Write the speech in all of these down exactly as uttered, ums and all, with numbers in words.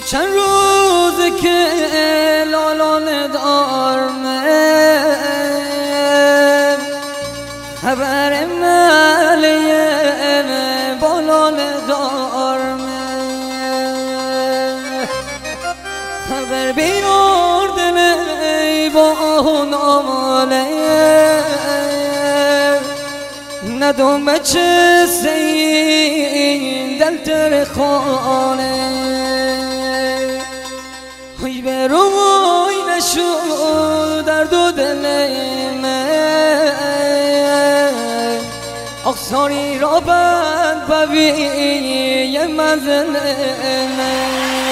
چند روزه که لالان دارمه خبر ملیه بالان دارمه خبر بیار دلی با ناماله ندوم بچه سین دل تر خانه ای به روی نشو درد و دل من اقصاری را بند ببی منزل من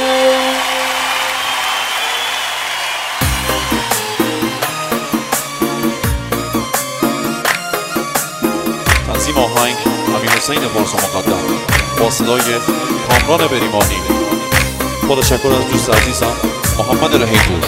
تنظیم آهنگ امیرحسین پارسا مقدم با صدای کامران بریمانی. با تشکر از دوست عزیزم محمد رحیم‌پور.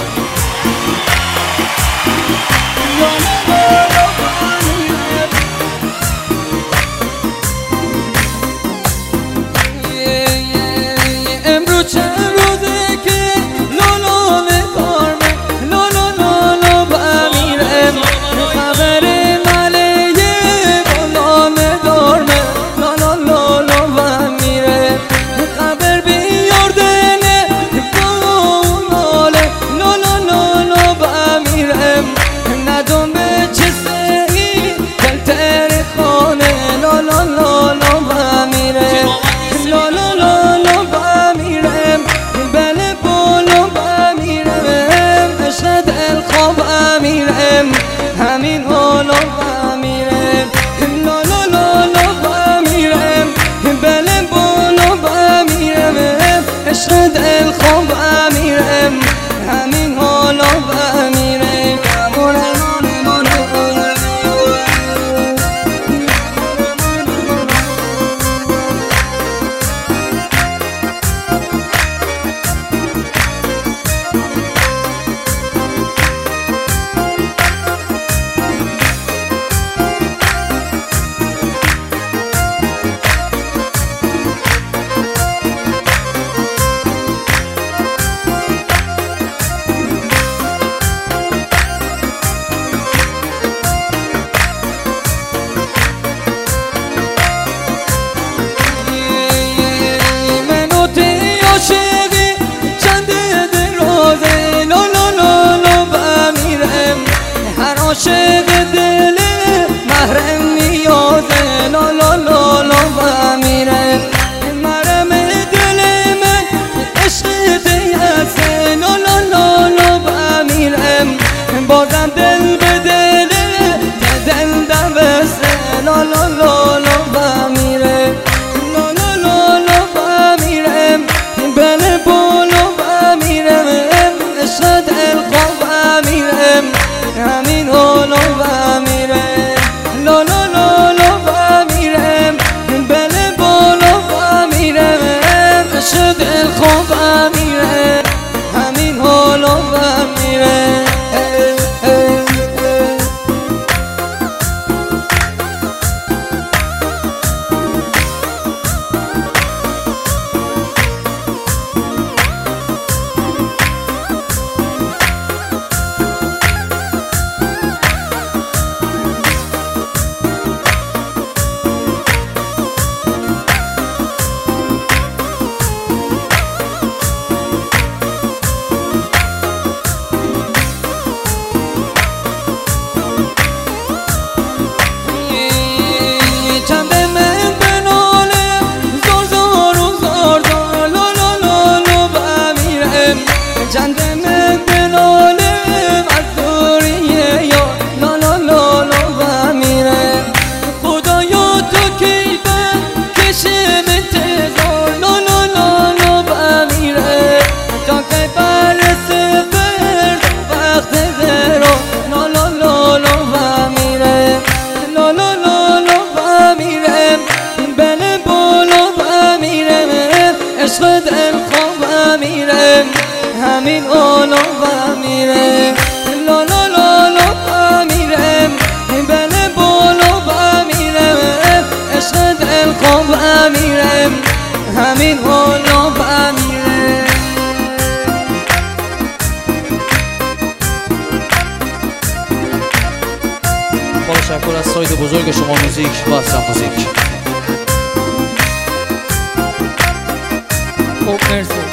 امروز چند روزه که لالان دارمه لالا لالا با امیرم خبر ملیه بالان دارمه لالا لالا با امیرم خبر بیار دنه باناله لالا لالا با امیرم ندم به چه سهی دل تر خانه لالا لالا با امیرم لالا لالا با امیرم بله بالا با امیرم اشد الخواب امیرم همین حالا با امیرم لالا لالا با امیرم بله بالا با امیرم اشد الخواب امیرم همین حالا با امیرم عاشق دل محرم نیازه لالا لالا با امیرم محرم دل من عشق دیسه لالا لالا با امیرم بازم دل به دل دل دبسته لالا لالا با امیرم لالا لالا با امیرم بله بالا با امیرم عشق دل خواب امیرم همین حالا با امیرم لالا لالا با امیرم بله بالا با امیرم عشق دل خواب امیرم همین حالا با امیرم چند من بنالم از دوریه یا لالا لالا با امیرم خدایا تو کی بند کشم انتظار لالا لالا با امیرم تا که برسه فرد وقت زرا لالا لالا با امیرم لالا لالا با امیرم بله بالا با امیرم عشق دل خواب امیرم همین حالا با امیرم لالا لالا با امیرم بله بالا با امیرم عشق دل خواب امیرم همین حالا با امیرم تشکر از سایت بزرگ شما موزیک و اصلا موزیک. خب مرسی.